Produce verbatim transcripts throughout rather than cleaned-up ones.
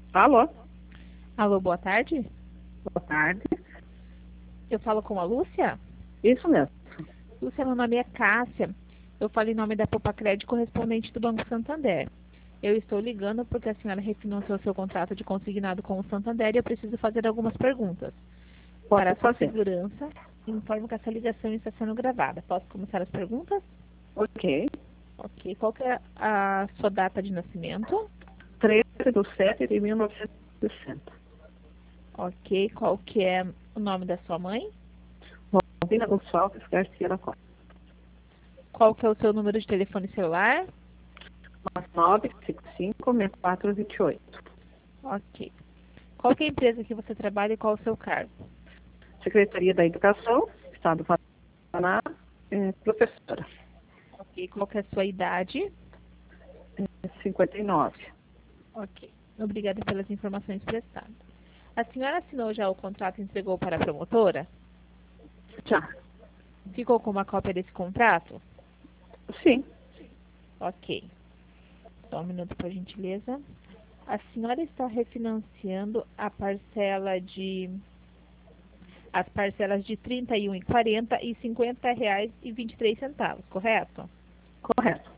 Alô, Alô, boa tarde. boa tarde. Eu falo com a Lúcia? Isso mesmo. Lúcia, meu nome é Cássia. Eu falo em nome da Popacred, correspondente do Banco Santander. Eu estou ligando porque a senhora refinanciou seu contrato de consignado com o Santander e eu preciso fazer algumas perguntas. Para Pode a sua fazer. segurança, informo que essa ligação está sendo gravada. Posso começar as perguntas? Ok. Ok. Qual que é a sua data de nascimento? treze de setembro de mil novecentos e sessenta. Ok. Qual que é o nome da sua mãe? Robina Gonçalves Garcia da Costa. Qual que é o seu número de telefone celular? nove cinco cinco, seis quatro dois oito. Ok. Qual que é a empresa que você trabalha e qual o seu cargo? Secretaria da Educação, Estado do Paraná, é, professora. Ok. Qual que é a sua idade? É, cinquenta e nove. Ok. Obrigada pelas informações prestadas. A senhora assinou já o contrato e entregou para a promotora? Já. Ficou com uma cópia desse contrato? Sim. Ok. Só um minuto, por gentileza. A senhora está refinanciando a parcela de as parcelas de trinta e um e quarenta e cinquenta reais e vinte e três centavos, correto? Correto.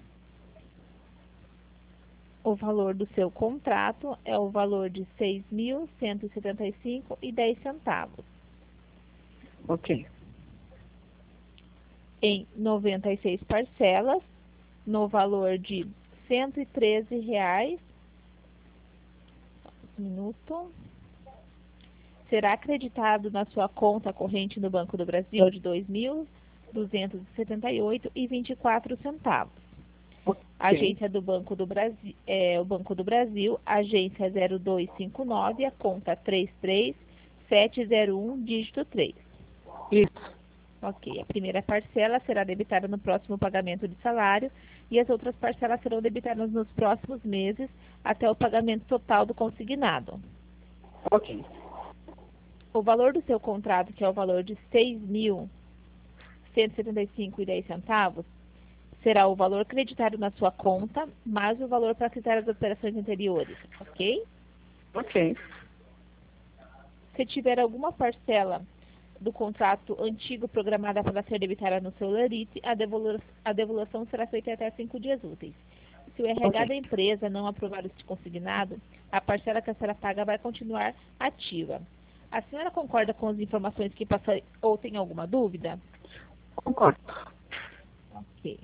O valor do seu contrato é o valor de seis mil cento e setenta e cinco e dez centavos. Ok. Em noventa e seis parcelas, no valor de cento e treze reais. Um minuto. Será acreditado na sua conta corrente no Banco do Brasil de dois mil duzentos e setenta e oito reais e vinte e quatro centavos. Ok. Agência do Banco do Brasil, é, o Banco do Brasil, agência zero dois cinco nove, a conta três três sete zero um, dígito três. Isso. Ok, a primeira parcela será debitada no próximo pagamento de salário e as outras parcelas serão debitadas nos próximos meses até o pagamento total do consignado. Ok. O valor do seu contrato, que é o valor de seis mil cento e setenta e cinco reais e dez centavos, será o valor creditado na sua conta, mais o valor para quitar as operações anteriores, ok? Ok. Se tiver alguma parcela do contrato antigo programada para ser debitada no seu Lerite, a, devolu a devolução será feita até cinco dias úteis. Se o R H Ok. da empresa não aprovar este consignado, a parcela que a senhora paga vai continuar ativa. A senhora concorda com as informações que passei ou tem alguma dúvida? Concordo. Ok.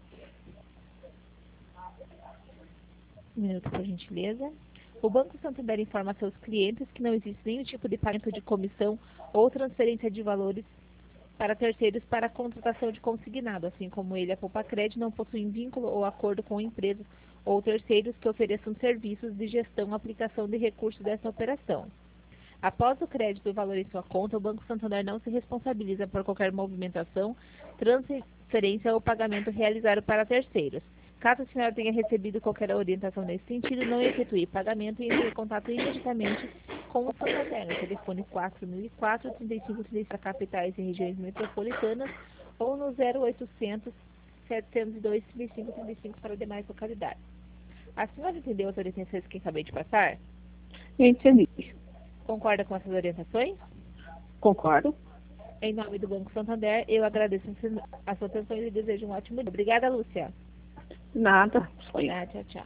Um minuto, por gentileza. O Banco Santander informa a seus clientes que não existe nenhum tipo de pagamento de comissão ou transferência de valores para terceiros para a contratação de consignado, assim como ele, a Popacred, não possuem vínculo ou acordo com empresas ou terceiros que ofereçam serviços de gestão ou aplicação de recursos dessa operação. Após o crédito do valor em sua conta, o Banco Santander não se responsabiliza por qualquer movimentação, transferência ou pagamento realizado para terceiros. Caso a senhora tenha recebido qualquer orientação nesse sentido, não efetue pagamento e entre em contato imediatamente com o Santander no telefone quatro mil e quatro, trinta e cinco trinta para capitais e regiões metropolitanas ou no zero oitocentos, setecentos e dois, trinta e cinco trinta e cinco para demais localidades. A senhora entendeu as orientações que acabei de passar? Entendi. Concorda com essas orientações? Concordo. Em nome do Banco Santander, eu agradeço a sua atenção e desejo um ótimo dia. Obrigada, Lúcia. Nada. Só isso. Tá, tchau, tchau.